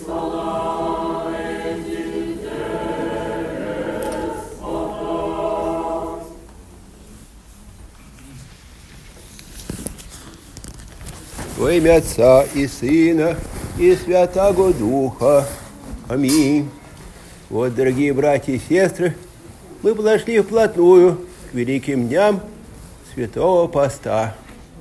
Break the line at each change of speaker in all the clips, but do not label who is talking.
Во имя Отца и Сына и Святаго Духа. Аминь. Вот, дорогие братья и сестры, мы подошли вплотную к великим дням Святого Поста,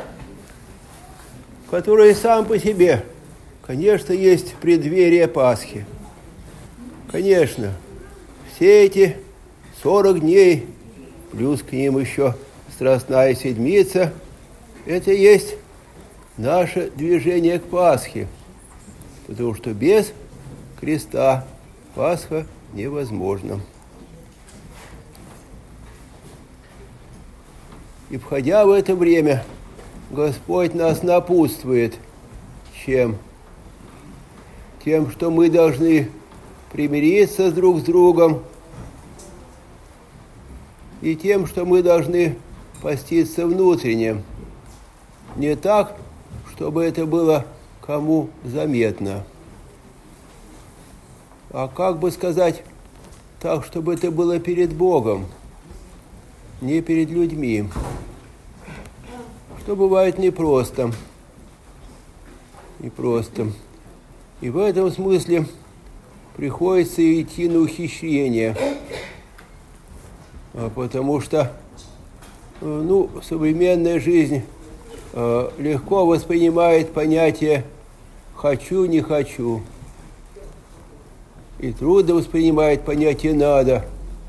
который сам по себе, конечно, есть преддверие Пасхи. Конечно, все эти 40 дней, плюс к ним еще Страстная Седмица, это есть наше движение к Пасхе, потому что без креста Пасха невозможна. И входя в это время, Господь нас напутствует чем? Тем, что мы должны примириться друг с другом, и тем, что мы должны поститься внутренне. Не так, чтобы это было кому заметно, а как бы сказать, так, чтобы это было перед Богом, не перед людьми, что бывает непросто. И в этом смысле приходится идти на ухищрение, потому что современная жизнь легко воспринимает понятие «хочу, не хочу». И трудно воспринимает понятие «надо».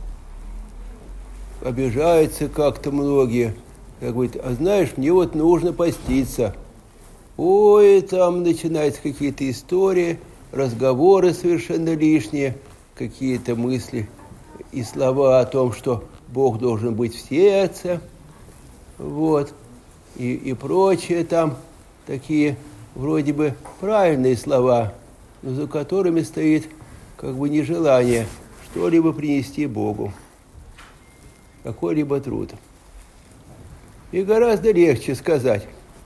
Обижаются как-то многие. Как говорят, а знаешь, мне вот нужно поститься. Ой, там начинаются какие-то истории, разговоры совершенно лишние, какие-то мысли и слова о том, что Бог должен быть в сердце. Вот. И прочие там такие вроде бы правильные слова, но за которыми стоит как бы нежелание что-либо принести Богу, какой-либо труд. И гораздо легче сказать: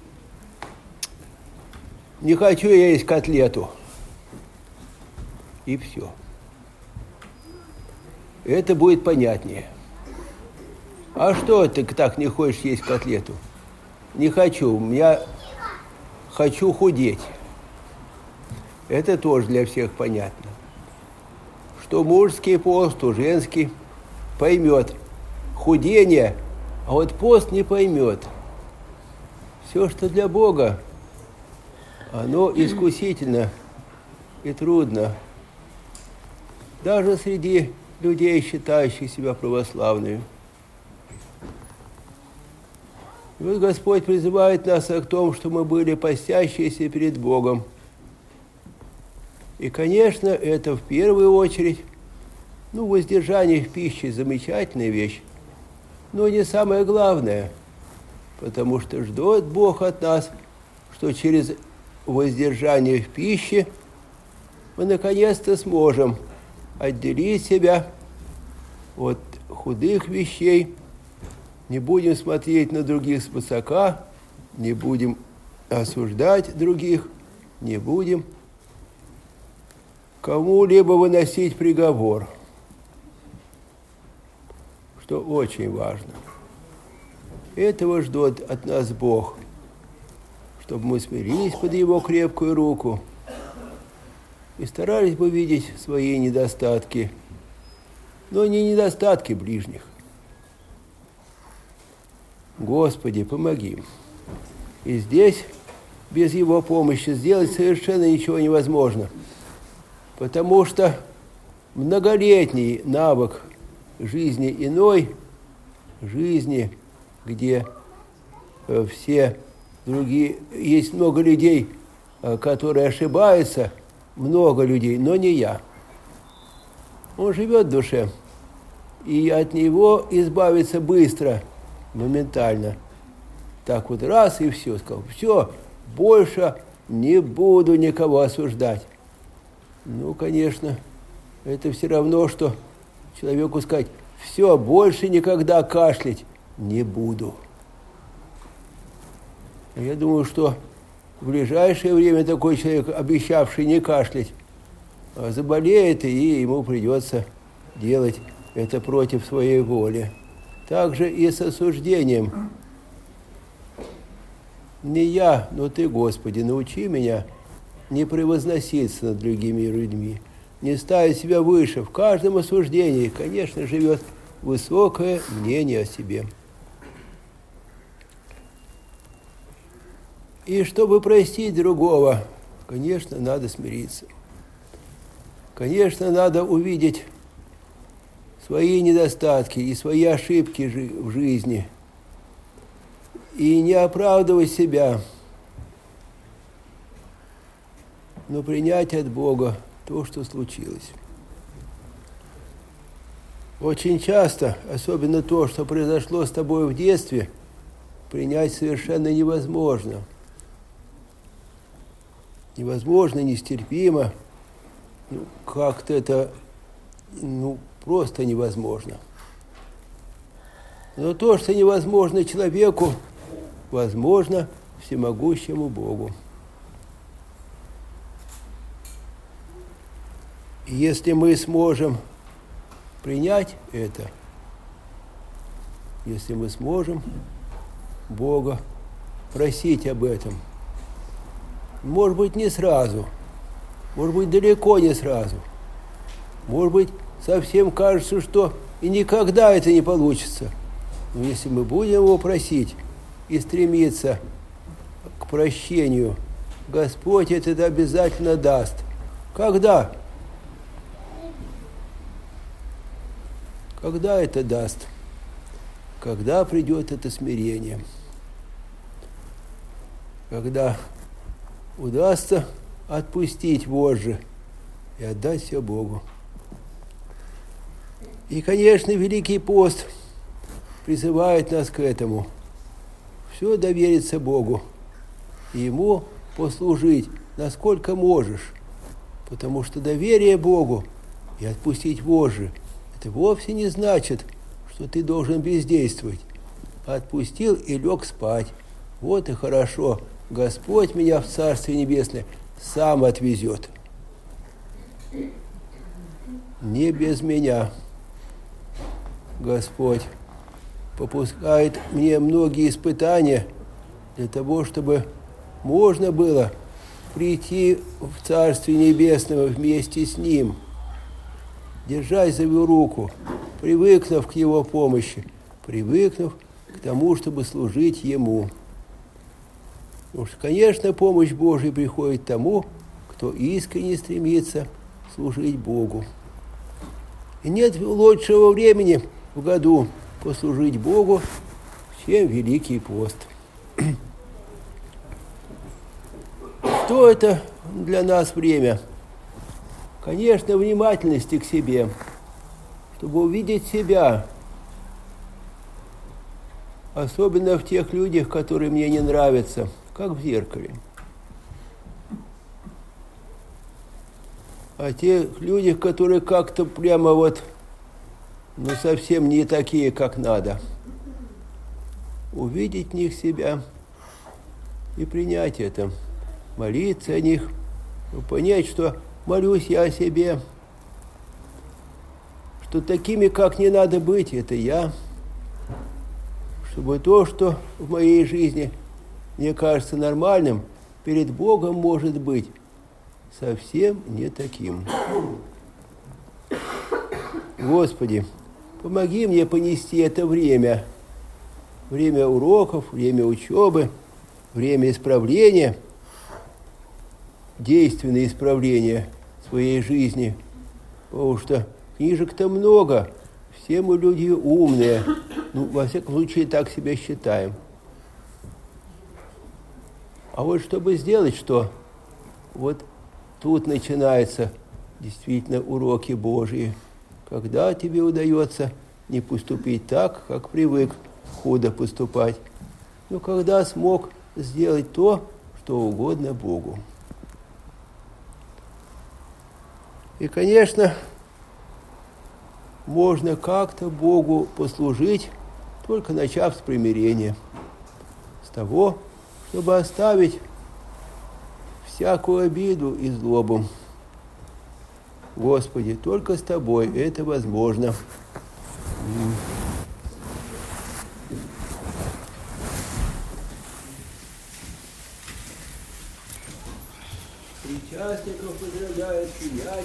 не хочу я есть котлету. И все. Это будет понятнее. А что ты так не хочешь есть котлету? Не хочу, я хочу худеть. Это тоже для всех понятно. Что мужский пост, что женский поймет худение, а вот пост не поймет. Все, что для Бога, оно искусительно и трудно. Даже среди людей, считающих себя православными. И вот Господь призывает нас к тому, что мы были постящиеся перед Богом. И, конечно, это в первую очередь, воздержание в пище – замечательная вещь, но не самое главное, потому что ждет Бог от нас, что через воздержание в пище мы наконец-то сможем отделить себя от худых вещей, не будем смотреть на других свысока, не будем осуждать других, не будем кому-либо выносить приговор, что очень важно. Этого ждет от нас Бог, чтобы мы смирились под Его крепкую руку и старались бы видеть свои недостатки, но не недостатки ближних. Господи, помоги. И здесь без Его помощи сделать совершенно ничего невозможно, потому что многолетний навык жизни иной, жизни, где все другие, есть много людей, которые ошибаются, много людей, но не я. Он живет в душе, и от него избавиться быстро, моментально. Так вот раз и все, сказал, все, больше не буду никого осуждать. Конечно, это все равно, что человеку сказать, все, больше никогда кашлять не буду. Я думаю, что в ближайшее время такой человек, обещавший не кашлять, заболеет, и ему придется делать это против своей воли. Также и с осуждением. Не я, но Ты, Господи, научи меня не превозноситься над другими людьми, не ставить себя выше. В каждом осуждении, конечно, живет высокое мнение о себе. И чтобы простить другого, конечно, надо смириться. Конечно, надо увидеть свои недостатки и свои ошибки в жизни. И не оправдывать себя, но принять от Бога то, что случилось. Очень часто, особенно то, что произошло с тобой в детстве, принять совершенно невозможно. Невозможно, нестерпимо. Как-то это просто невозможно. Но то, что невозможно человеку, возможно всемогущему Богу. И если мы сможем принять это, если мы сможем Бога просить об этом, может быть, не сразу, может быть, далеко не сразу, может быть, совсем кажется, что и никогда это не получится. Но если мы будем Его просить и стремиться к прощению, Господь это обязательно даст. Когда? Когда это даст? Когда придет это смирение? Когда удастся отпустить вожжи и отдать все Богу. И, конечно, Великий пост призывает нас к этому. Все довериться Богу и Ему послужить, насколько можешь. Потому что доверие Богу и отпустить вожжи – это вовсе не значит, что ты должен бездействовать. Отпустил и лег спать. Вот и хорошо. Господь меня в Царствие Небесное сам отвезет. Не без меня. Господь попускает мне многие испытания для того, чтобы можно было прийти в Царствие Небесное вместе с Ним, держась за Его руку, привыкнув к Его помощи, привыкнув к тому, чтобы служить Ему. Потому что, конечно, помощь Божия приходит тому, кто искренне стремится служить Богу. И нет лучшего времени в году послужить Богу, чем Великий пост. Что это для нас время? Конечно, внимательности к себе, чтобы увидеть себя, особенно в тех людях, которые мне не нравятся, как в зеркале. О тех людях, которые как-то прямо совсем не такие, как надо. Увидеть в них себя и принять это. Молиться о них, понять, что молюсь я о себе, что такими, как не надо быть, это я. Чтобы то, что в моей жизни мне кажется нормальным, перед Богом может быть совсем не таким. Господи, помоги мне понести это время уроков, время учебы, время исправления, действенное исправление своей жизни, потому что книжек-то много, все мы люди умные, во всяком случае так себя считаем. А вот чтобы сделать что? Вот тут начинаются действительно уроки Божьи, когда тебе удается не поступить так, как привык худо поступать, но когда смог сделать то, что угодно Богу. И, конечно, можно как-то Богу послужить, только начав с примирения, с того, чтобы оставить всякую обиду и злобу. Господи, только с Тобой это возможно. Причастников поздравляет приятель.